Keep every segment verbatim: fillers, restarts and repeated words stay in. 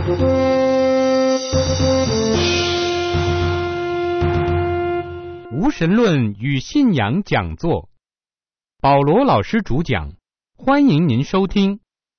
无神论与信仰讲座，保罗老师主讲，欢迎您收听。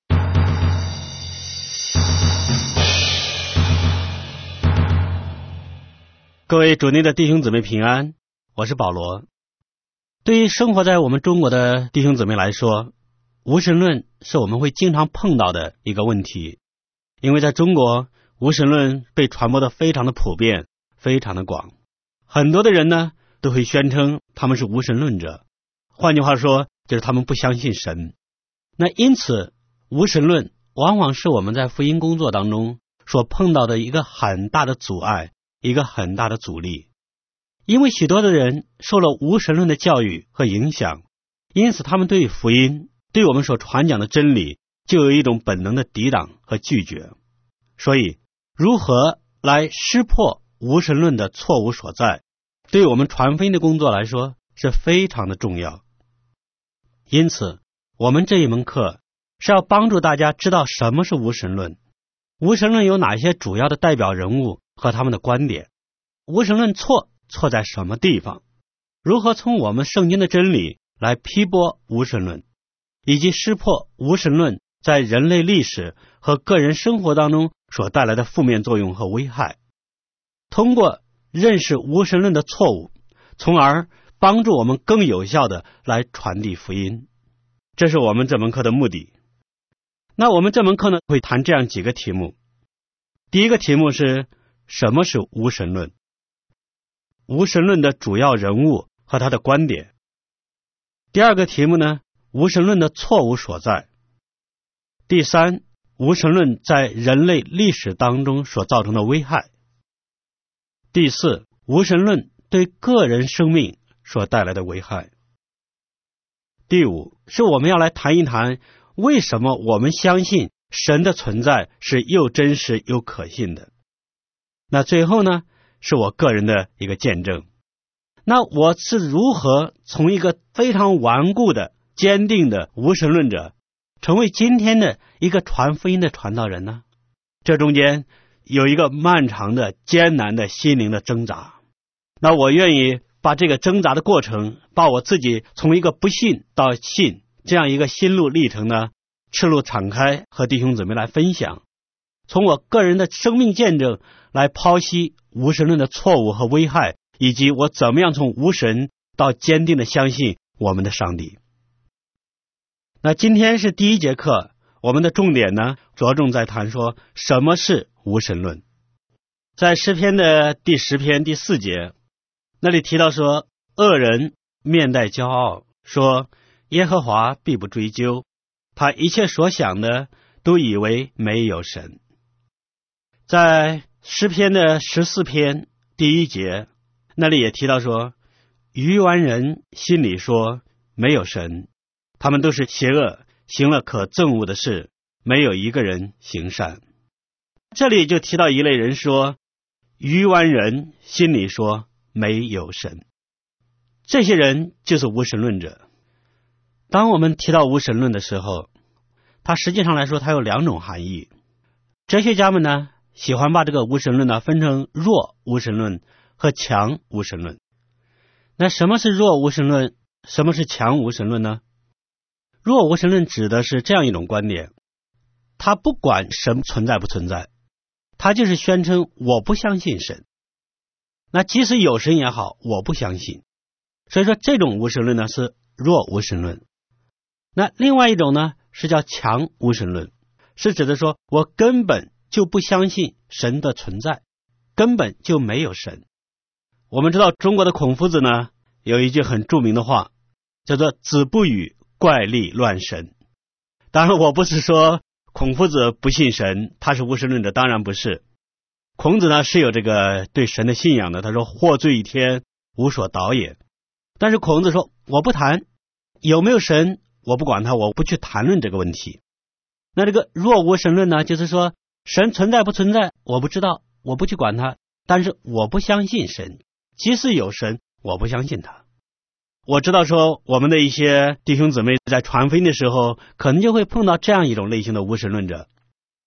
各位主内的弟兄姊妹平安，我是保罗。对于生活在我们中国的弟兄姊妹来说，无神论是我们会经常碰到的一个问题，因为在中国无神论被传播的非常的普遍，非常的广，很多的人呢都会宣称他们是无神论者，换句话说就是他们不相信神。那因此无神论往往是我们在福音工作当中所碰到的一个很大的阻碍，一个很大的阻力。因为许多的人受了无神论的教育和影响，因此他们对福音，对我们所传讲的真理就有一种本能的抵挡和拒绝。所以如何来识破无神论的错误所在，对我们传福音的工作来说是非常的重要。因此我们这一门课是要帮助大家知道什么是无神论，无神论有哪些主要的代表人物和他们的观点，无神论错错在什么地方，如何从我们圣经的真理来批驳无神论，以及识破无神论在人类历史和个人生活当中所带来的负面作用和危害。通过认识无神论的错误，从而帮助我们更有效的来传递福音，这是我们这门课的目的。那我们这门课呢会谈这样几个题目。第一个题目是什么是无神论，无神论的主要人物和他的观点。第二个题目呢，无神论的错误所在。第三，无神论在人类历史当中所造成的危害。第四，无神论对个人生命所带来的危害。第五，是我们要来谈一谈为什么我们相信神的存在是又真实又可信的。那最后呢，是我个人的一个见证。那我是如何从一个非常顽固的坚定的无神论者成为今天的一个传福音的传道人呢？这中间有一个漫长的艰难的心灵的挣扎。那我愿意把这个挣扎的过程，把我自己从一个不信到信这样一个心路历程呢，赤露敞开和弟兄姊妹来分享，从我个人的生命见证来剖析无神论的错误和危害，以及我怎么样从无神到坚定的相信我们的上帝。那今天是第一节课，我们的重点呢着重在谈说什么是无神论。在诗篇的第十篇第四节那里提到说，恶人面带骄傲，说耶和华必不追究，他一切所想的都以为没有神。在诗篇的十四篇第一节那里也提到说，愚顽人心里说没有神，他们都是邪恶，行了可憎恶的事，没有一个人行善。这里就提到一类人说，愚顽人心里说没有神，这些人就是无神论者。当我们提到无神论的时候，它实际上来说它有两种含义。哲学家们呢喜欢把这个无神论呢分成弱无神论和强无神论。那什么是弱无神论，什么是强无神论呢？弱无神论指的是这样一种观点，他不管神存在不存在，他就是宣称我不相信神，那即使有神也好，我不相信。所以说这种无神论呢是弱无神论。那另外一种呢是叫强无神论，是指的说我根本就不相信神的存在，根本就没有神。我们知道中国的孔夫子呢有一句很著名的话，叫做子不语怪力乱神。当然我不是说孔夫子不信神，他是无神论者，当然不是。孔子呢是有这个对神的信仰的，他说惑罪于天，无所导也。但是孔子说我不谈有没有神，我不管他，我不去谈论这个问题。那这个弱无神论呢，就是说神存在不存在我不知道，我不去管他，但是我不相信神，即使有神我不相信他。我知道说我们的一些弟兄姊妹在传福音的时候可能就会碰到这样一种类型的无神论者，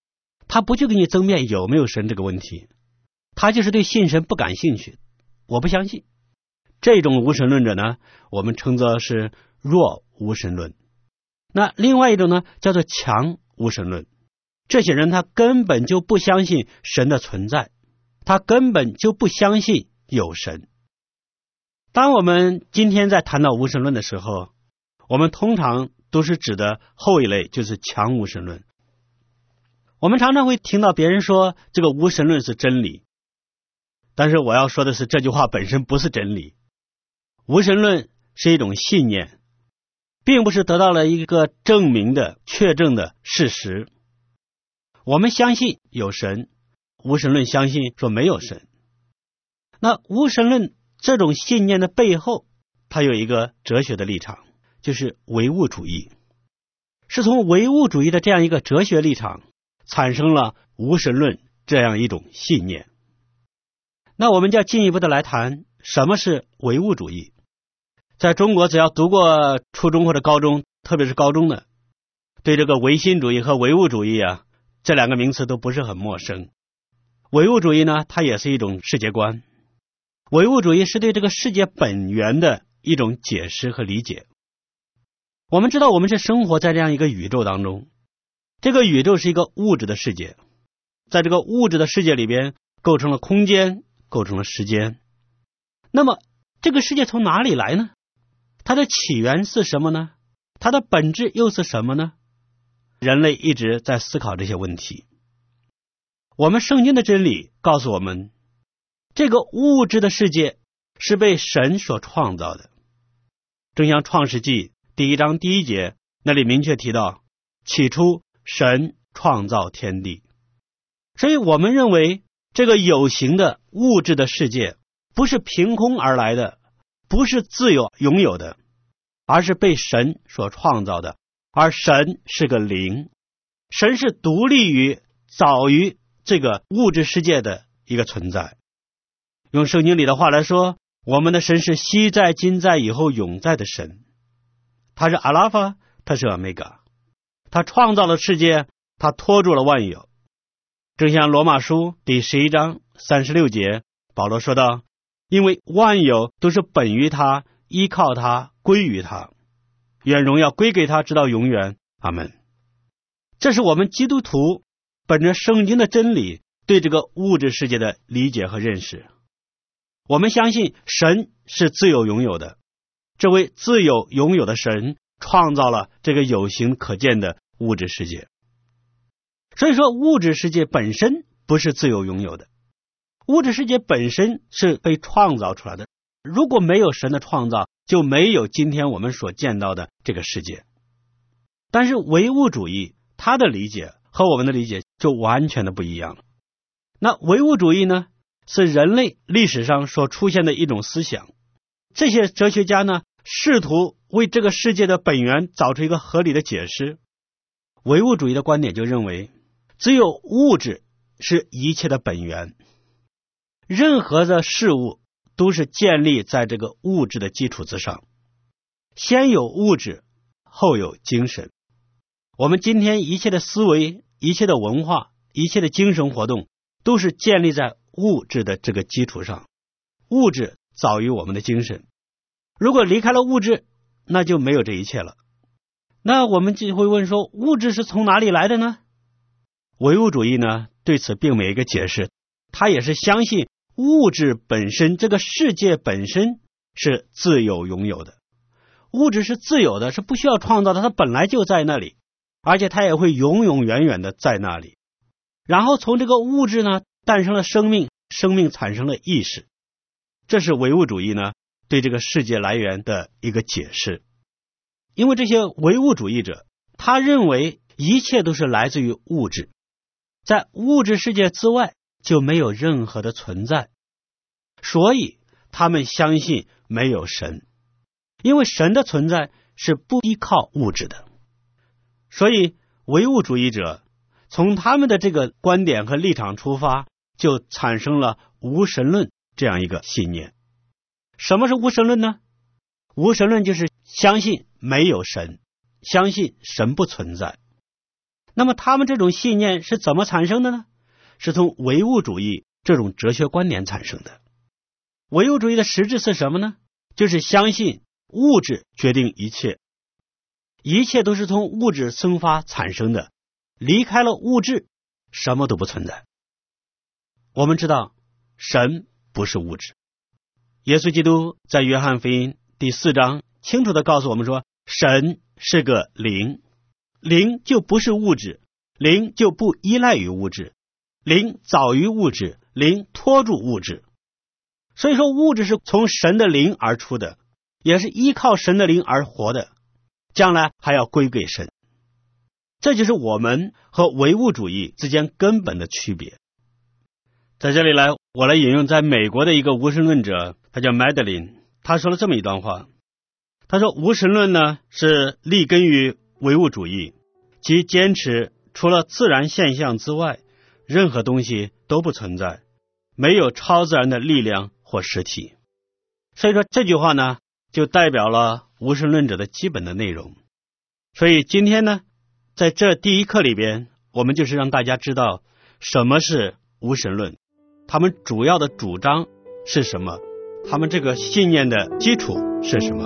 他不去跟你争辩有没有神这个问题，他就是对信神不感兴趣，我不相信。这种无神论者呢，我们称作是弱无神论。那另外一种呢，叫做强无神论。这些人他根本就不相信神的存在，他根本就不相信有神。当我们今天在谈到无神论的时候，我们通常都是指的后一类，就是强无神论。我们常常会听到别人说这个无神论是真理，但是我要说的是，这句话本身不是真理。无神论是一种信念，并不是得到了一个证明的确证的事实。我们相信有神，无神论相信说没有神。那无神论这种信念的背后，它有一个哲学的立场，就是唯物主义。是从唯物主义的这样一个哲学立场产生了无神论这样一种信念。那我们就要进一步的来谈什么是唯物主义。在中国，只要读过初中或者高中，特别是高中的，对这个唯心主义和唯物主义啊，这两个名词都不是很陌生。唯物主义呢，它也是一种世界观。唯物主义是对这个世界本源的一种解释和理解。我们知道我们是生活在这样一个宇宙当中，这个宇宙是一个物质的世界，在这个物质的世界里边构成了空间，构成了时间。那么这个世界从哪里来呢？它的起源是什么呢？它的本质又是什么呢？人类一直在思考这些问题。我们圣经的真理告诉我们，这个物质的世界是被神所创造的。正像创世纪第一章第一节那里明确提到，起初神创造天地。所以我们认为这个有形的物质的世界不是凭空而来的，不是自由拥有的，而是被神所创造的。而神是个灵，神是独立于早于这个物质世界的一个存在。用圣经里的话来说，我们的神是昔在今在以后永在的神，他是阿拉法，他是欧米伽，他创造了世界，他托住了万有。正像罗马书第十一章三十六节保罗说道，因为万有都是本于他，依靠他，归于他，愿荣耀归给他，直到永远。阿们。这是我们基督徒本着圣经的真理对这个物质世界的理解和认识。我们相信神是自由拥有的，这位自由拥有的神创造了这个有形可见的物质世界。所以说物质世界本身不是自由拥有的，物质世界本身是被创造出来的。如果没有神的创造，就没有今天我们所见到的这个世界。但是唯物主义它的理解和我们的理解就完全的不一样了。那唯物主义呢，是人类历史上所出现的一种思想。这些哲学家呢，试图为这个世界的本源找出一个合理的解释。唯物主义的观点就认为，只有物质是一切的本源，任何的事物都是建立在这个物质的基础之上，先有物质，后有精神。我们今天一切的思维，一切的文化，一切的精神活动，都是建立在物质的这个基础上。物质早于我们的精神，如果离开了物质，那就没有这一切了。那我们就会问说，物质是从哪里来的呢？唯物主义呢，对此并没有一个解释，他也是相信物质本身，这个世界本身是自由拥有的，物质是自由的，是不需要创造的，它本来就在那里，而且它也会永永远远的在那里。然后从这个物质呢，诞生了生命，生命产生了意识。这是唯物主义呢对这个世界来源的一个解释。因为这些唯物主义者，他认为一切都是来自于物质，在物质世界之外就没有任何的存在，所以他们相信没有神，因为神的存在是不依靠物质的。所以唯物主义者从他们的这个观点和立场出发，就产生了无神论这样一个信念。什么是无神论呢？无神论就是相信没有神，相信神不存在。 那么他们这种信念是怎么产生的呢？是从唯物主义这种哲学观点产生的。唯物主义的实质是什么呢？就是相信物质决定一切，一切都是从物质生发产生的，离开了物质，什么都不存在。我们知道，神不是物质。耶稣基督在约翰福音第四章清楚地告诉我们说，神是个灵，灵就不是物质，灵就不依赖于物质，灵早于物质，灵托住物质。所以说物质是从神的灵而出的，也是依靠神的灵而活的，将来还要归给神。这就是我们和唯物主义之间根本的区别。在这里来，我来引用在美国的一个无神论者，他叫 Madeline， 他说了这么一段话。他说，无神论呢是立根于唯物主义，即坚持除了自然现象之外，任何东西都不存在，没有超自然的力量或实体。所以说这句话呢，就代表了无神论者的基本的内容。所以今天呢，在这第一课里边，我们就是让大家知道什么是无神论，他们主要的主张是什么，他们这个信念的基础是什么。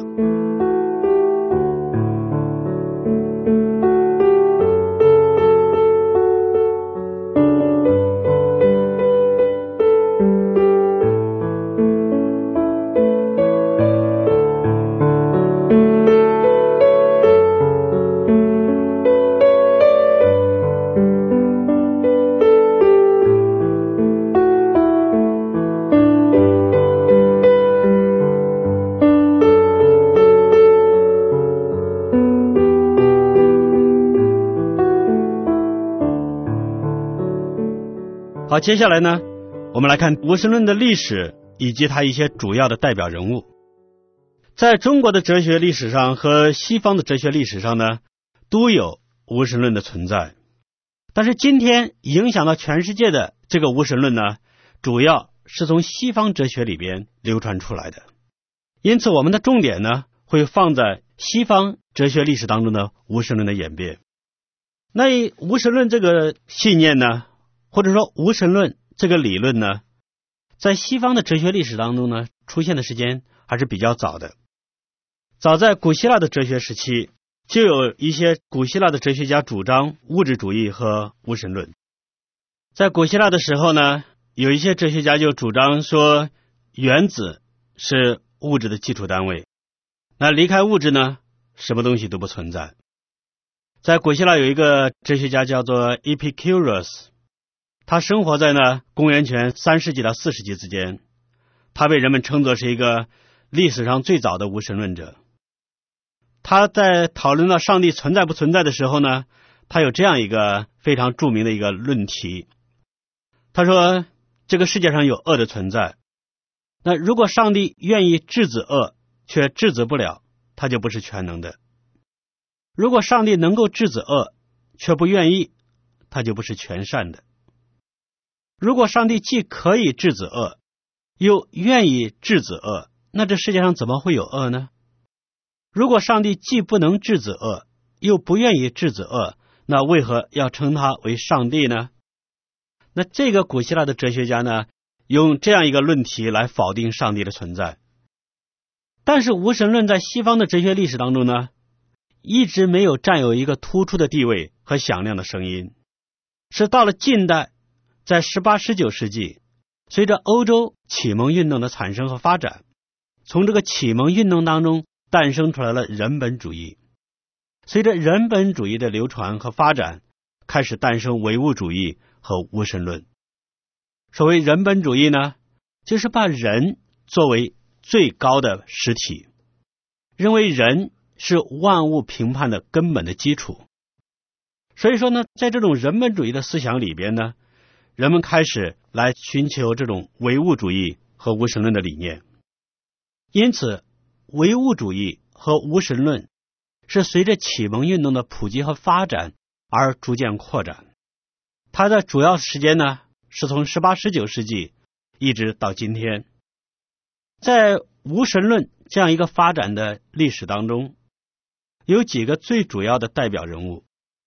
好，接下来呢，我们来看无神论的历史以及它一些主要的代表人物。在中国的哲学历史上和西方的哲学历史上呢，都有无神论的存在。但是今天影响到全世界的这个无神论呢，主要是从西方哲学里边流传出来的。因此我们的重点呢，会放在西方哲学历史当中的无神论的演变。那无神论这个信念呢，或者说无神论这个理论呢，在西方的哲学历史当中呢，出现的时间还是比较早的。早在古希腊的哲学时期，就有一些古希腊的哲学家主张物质主义和无神论。在古希腊的时候呢，有一些哲学家就主张说，原子是物质的基础单位，那离开物质呢，什么东西都不存在。在古希腊有一个哲学家叫做 Epicurus，他生活在呢公元前三世纪到四世纪之间，他被人们称作是一个历史上最早的无神论者。他在讨论到上帝存在不存在的时候呢，他有这样一个非常著名的一个论题。他说，这个世界上有恶的存在，那如果上帝愿意制止恶却制止不了，他就不是全能的；如果上帝能够制止恶却不愿意，他就不是全善的。如果上帝既可以制止恶，又愿意制止恶，那这世界上怎么会有恶呢？如果上帝既不能制止恶，又不愿意制止恶，那为何要称他为上帝呢？那这个古希腊的哲学家呢，用这样一个论题来否定上帝的存在。但是无神论在西方的哲学历史当中呢，一直没有占有一个突出的地位和响亮的声音，是到了近代，在十八、十九世纪，随着欧洲启蒙运动的产生和发展，从这个启蒙运动当中诞生出来了人本主义。随着人本主义的流传和发展，开始诞生唯物主义和无神论。所谓人本主义呢，就是把人作为最高的实体，认为人是万物评判的根本的基础。所以说呢，在这种人本主义的思想里边呢，人们开始来寻求这种唯物主义和无神论的理念。因此唯物主义和无神论是随着启蒙运动的普及和发展而逐渐扩展。它的主要时间呢，是从十八、十九世纪一直到今天。在无神论这样一个发展的历史当中，有几个最主要的代表人物。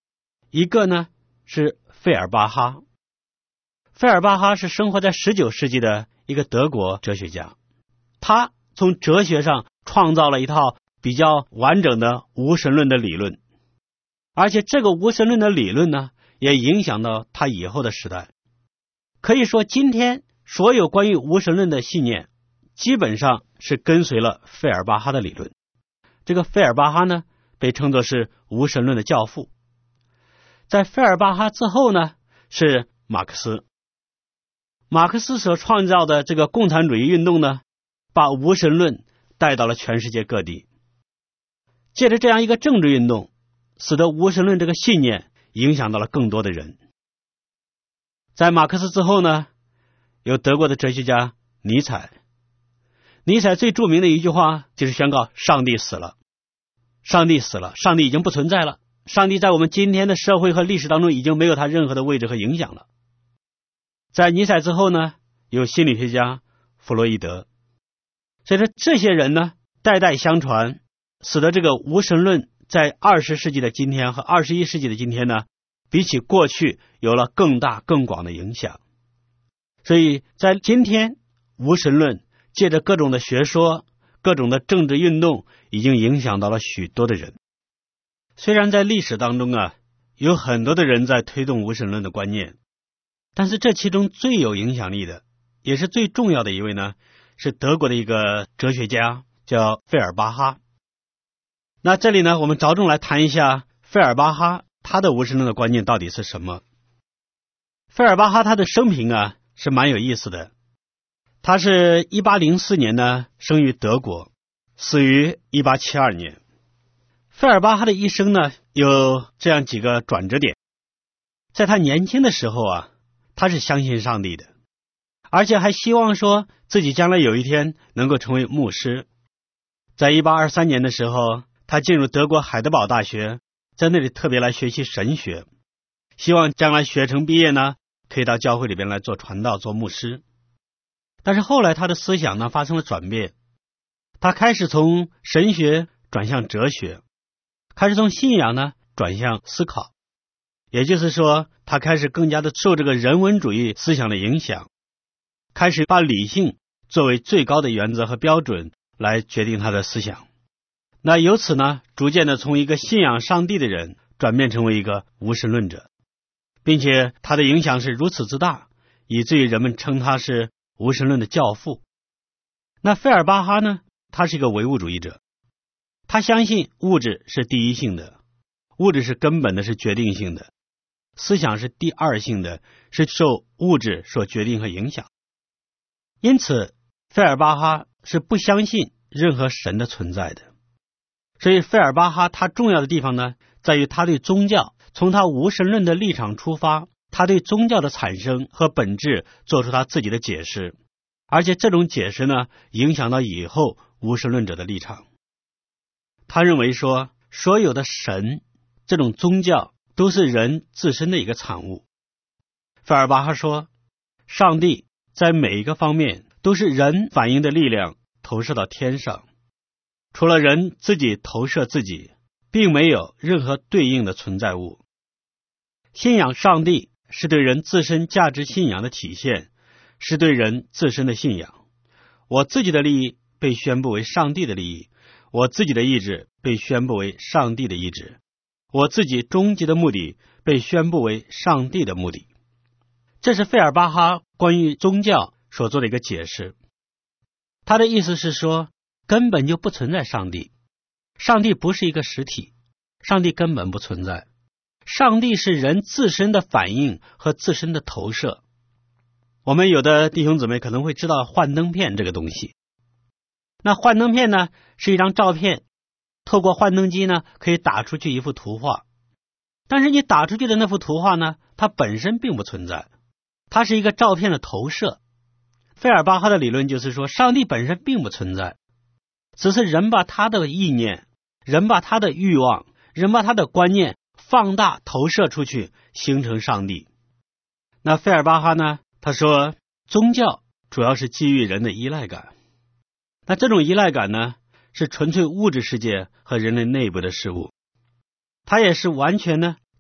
一个呢是费尔巴哈。费尔巴哈是生活在十九世纪的一个德国哲学家，他从哲学上创造了一套比较完整的无神论的理论，而且这个无神论的理论呢，也影响到他以后的时代。可以说今天所有关于无神论的信念基本上是跟随了费尔巴哈的理论。这个费尔巴哈呢，被称作是无神论的教父。在费尔巴哈之后呢，是马克思。马克思所创造的这个共产主义运动呢，把无神论带到了全世界各地。借着这样一个政治运动，使得无神论这个信念影响到了更多的人。在马克思之后呢，有德国的哲学家尼采。尼采最著名的一句话就是宣告上帝死了，上帝死了，上帝已经不存在了，上帝在我们今天的社会和历史当中已经没有他任何的位置和影响了。在尼采之后呢，有心理学家弗洛伊德。所以说这些人呢，代代相传，使得这个无神论在二十世纪的今天和二十一世纪的今天呢，比起过去有了更大更广的影响。所以在今天，无神论借着各种的学说、各种的政治运动，已经影响到了许多的人。虽然在历史当中啊，有很多的人在推动无神论的观念，但是这其中最有影响力的，也是最重要的一位呢，是德国的一个哲学家，叫费尔巴哈。那这里呢，我们着重来谈一下费尔巴哈他的无神论的观念到底是什么。费尔巴哈他的生平啊是蛮有意思的。他是一八零四年呢生于德国，死于一八七二年。费尔巴哈的一生呢有这样几个转折点。在他年轻的时候啊，他是相信上帝的，而且还希望说自己将来有一天能够成为牧师。在一八二三年的时候，他进入德国海德堡大学，在那里特别来学习神学，希望将来学成毕业呢，可以到教会里边来做传道做牧师。但是后来他的思想呢发生了转变，他开始从神学转向哲学，开始从信仰呢转向思考。也就是说，他开始更加的受这个人文主义思想的影响，开始把理性作为最高的原则和标准来决定他的思想。那由此呢，逐渐的从一个信仰上帝的人转变成为一个无神论者，并且他的影响是如此之大，以至于人们称他是无神论的教父。那费尔巴哈呢，他是一个唯物主义者，他相信物质是第一性的，物质是根本的，是决定性的，思想是第二性的，是受物质所决定和影响。因此费尔巴哈是不相信任何神的存在的。所以费尔巴哈他重要的地方呢，在于他对宗教从他无神论的立场出发，他对宗教的产生和本质做出他自己的解释，而且这种解释呢，影响到以后无神论者的立场。他认为说，所有的神这种宗教都是人自身的一个产物。费尔巴哈说，上帝在每一个方面都是人反应的力量投射到天上，除了人自己投射自己，并没有任何对应的存在物。信仰上帝是对人自身价值信仰的体现，是对人自身的信仰。我自己的利益被宣布为上帝的利益，我自己的意志被宣布为上帝的意志，我自己终极的目的被宣布为上帝的目的。这是费尔巴哈关于宗教所做的一个解释。他的意思是说，根本就不存在上帝，上帝不是一个实体，上帝根本不存在，上帝是人自身的反应和自身的投射。我们有的弟兄姊妹可能会知道幻灯片这个东西。那幻灯片呢，是一张照片，透过幻灯机呢，可以打出去一幅图画。但是你打出去的那幅图画呢，它本身并不存在，它是一个照片的投射。费尔巴哈的理论就是说，上帝本身并不存在，只是人把他的意念，人把他的欲望，人把他的观念放大投射出去，形成上帝。那费尔巴哈呢，他说宗教主要是基于人的依赖感，那这种依赖感呢，是纯粹物质世界和人类内部的事物，它也是完全呢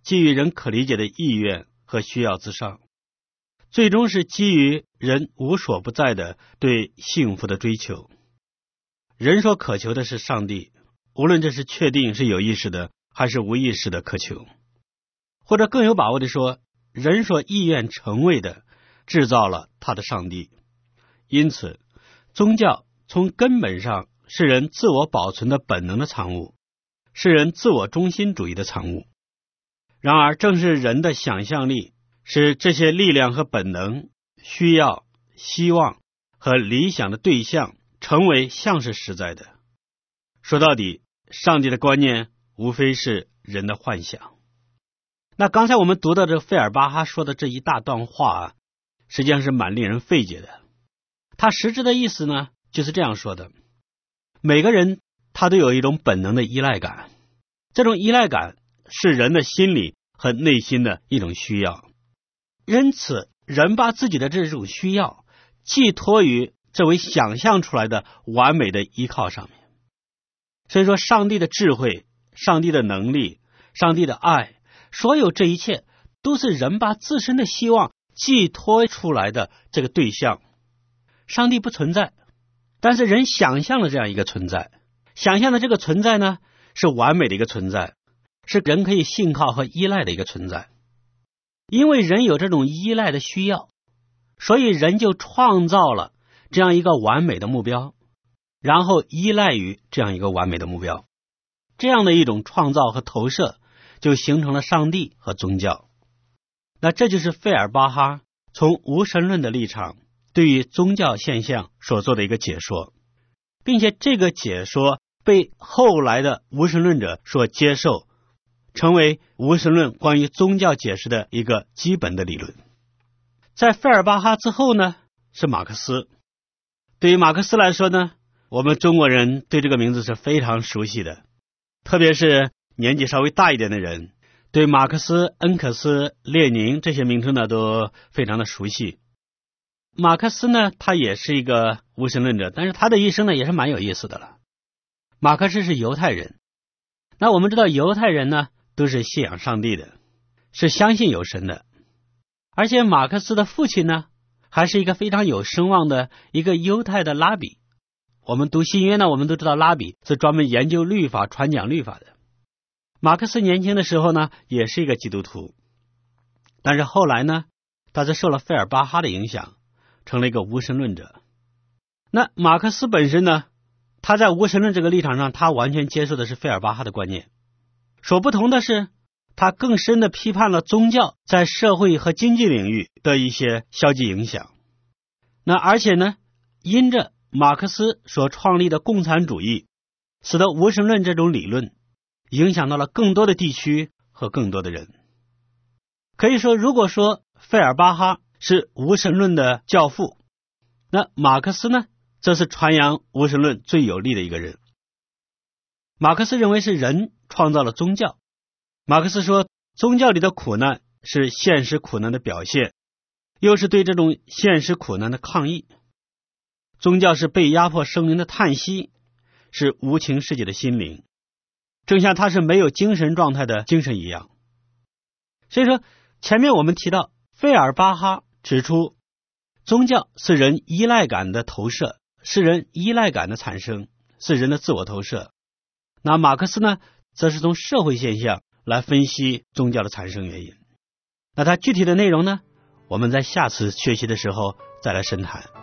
基于人可理解的意愿和需要之上，最终是基于人无所不在的对幸福的追求。人所渴求的是上帝，无论这是确定是有意识的还是无意识的渴求，或者更有把握的说，人所意愿成为的制造了他的上帝。因此宗教从根本上是人自我保存的本能的产物，是人自我中心主义的产物。然而正是人的想象力使这些力量和本能、需要、希望和理想的对象成为像是实在的。说到底，上帝的观念无非是人的幻想。那刚才我们读到这费尔巴哈说的这一大段话啊，实际上是蛮令人费解的。他实质的意思呢，就是这样说的：每个人他都有一种本能的依赖感，这种依赖感是人的心理和内心的一种需要，因此人把自己的这种需要寄托于这位想象出来的完美的依靠上面。所以说上帝的智慧、上帝的能力、上帝的爱，所有这一切都是人把自身的希望寄托出来的这个对象。上帝不存在，但是人想象了这样一个存在，想象的这个存在呢，是完美的一个存在，是人可以信靠和依赖的一个存在。因为人有这种依赖的需要，所以人就创造了这样一个完美的目标，然后依赖于这样一个完美的目标。这样的一种创造和投射就形成了上帝和宗教。那这就是费尔巴哈从无神论的立场对于宗教现象所做的一个解说，并且这个解说被后来的无神论者所接受，成为无神论关于宗教解释的一个基本的理论。在费尔巴哈之后呢，是马克思。对于马克思来说呢，我们中国人对这个名字是非常熟悉的，特别是年纪稍微大一点的人，对马克思、恩格斯、列宁这些名称呢都非常的熟悉。马克思呢，他也是一个无神论者，但是他的一生呢也是蛮有意思的了。马克思是犹太人，那我们知道犹太人呢都是信仰上帝的，是相信有神的。而且马克思的父亲呢还是一个非常有声望的一个犹太的拉比。我们读新约呢，我们都知道拉比是专门研究律法、传讲律法的。马克思年轻的时候呢也是一个基督徒，但是后来呢他是受了费尔巴哈的影响，成了一个无神论者。那马克思本身呢，他在无神论这个立场上，他完全接受的是费尔巴哈的观念。所不同的是，他更深的批判了宗教在社会和经济领域的一些消极影响。那而且呢，因着马克思所创立的共产主义，使得无神论这种理论影响到了更多的地区和更多的人。可以说，如果说费尔巴哈是无神论的教父，那马克思呢，这是传扬无神论最有力的一个人。马克思认为是人创造了宗教。马克思说，宗教里的苦难是现实苦难的表现，又是对这种现实苦难的抗议。宗教是被压迫生灵的叹息，是无情世界的心灵，正像他是没有精神状态的精神一样。所以说，前面我们提到费尔巴哈指出，宗教是人依赖感的投射，是人依赖感的产生，是人的自我投射。那马克思呢，则是从社会现象来分析宗教的产生原因。那它具体的内容呢，我们在下次学习的时候再来深谈。